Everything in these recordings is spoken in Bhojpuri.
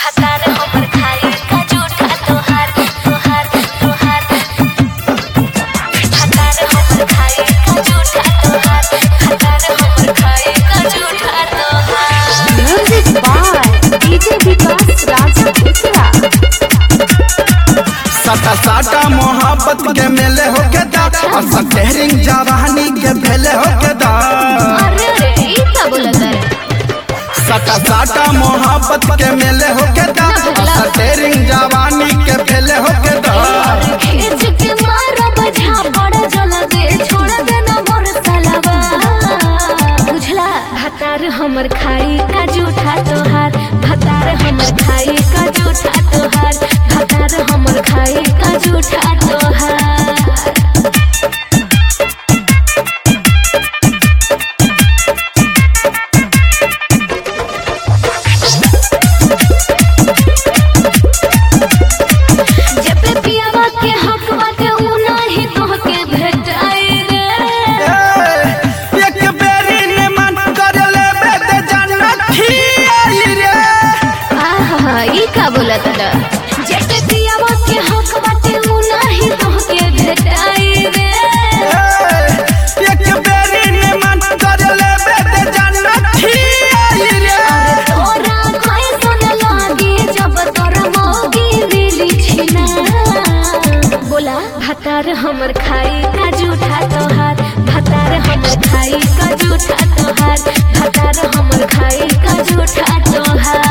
भतार हमर खाई का जूठा तोहार तोहार तोहार भतार हमर खाई का जूठा तोहार भतार हमर खाई का जूठा तोहार। Music by DJ Vikas Raja दूसरा। सटा साटा मोहब्बत के मेले हो के दा और सटेरिंग जवानी के भेले हो के दा। अरे रे ई का बोलत रे सटा साटा मोहब्बत के मेले हो के दा और सटेरिंग जवानी के भेले हो के दा। खींच के मारो बजा बड़ा जला दे छोड़ देना मोर सालवा बुझला। भतार हमर खाई का जूठा तोहार भतार हमर खाई का जूठा तोहार भतार हमर खाई का जूठा तोहार। का बोला तारा जेते पियावा के हक बाटे उ नाही तोहके भेटाई रे। एक बेरी ने मन कर लेबे ते जन्नती आई रे। तोरा कोई सुन लागी जब तोरा मोगी दिली छिना बोला। भतार हमर खाई का जूठा तोहार भतार हमर खाई का जूठा तोहार भतार हमर खाई का जूठा तोहार।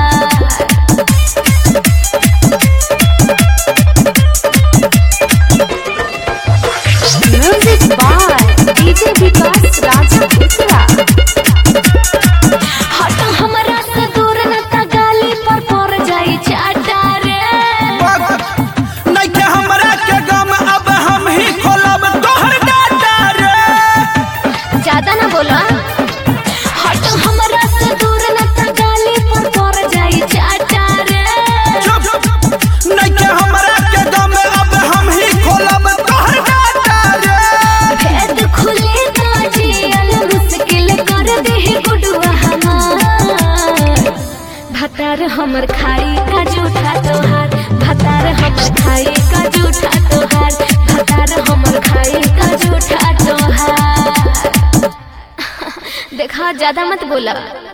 Music by DJ Vikas Raja दूसरा। हट हमरा से दूर न त गाली पर पड़ जाई चाटा रे। नहीं के हमरा के गम अब हम ही खोलब तोहर डाटा रे। ज्यादा ना बोला। हट हमरा से दूर न त गाली पर पड़ जाई चाटा रे। नहीं के हमरा के गम अब हम ही खोलब तोहर डाटा रे। भेद खुले ना जियल मुश्किल कर दे गुडुआ हमार। भतार हमर खाई का जूठा तोहार भतार हमर खाई का जूठा तोहार भतार हमर खाई का जूठा तोहार। देखा ज्यादा मत बोला।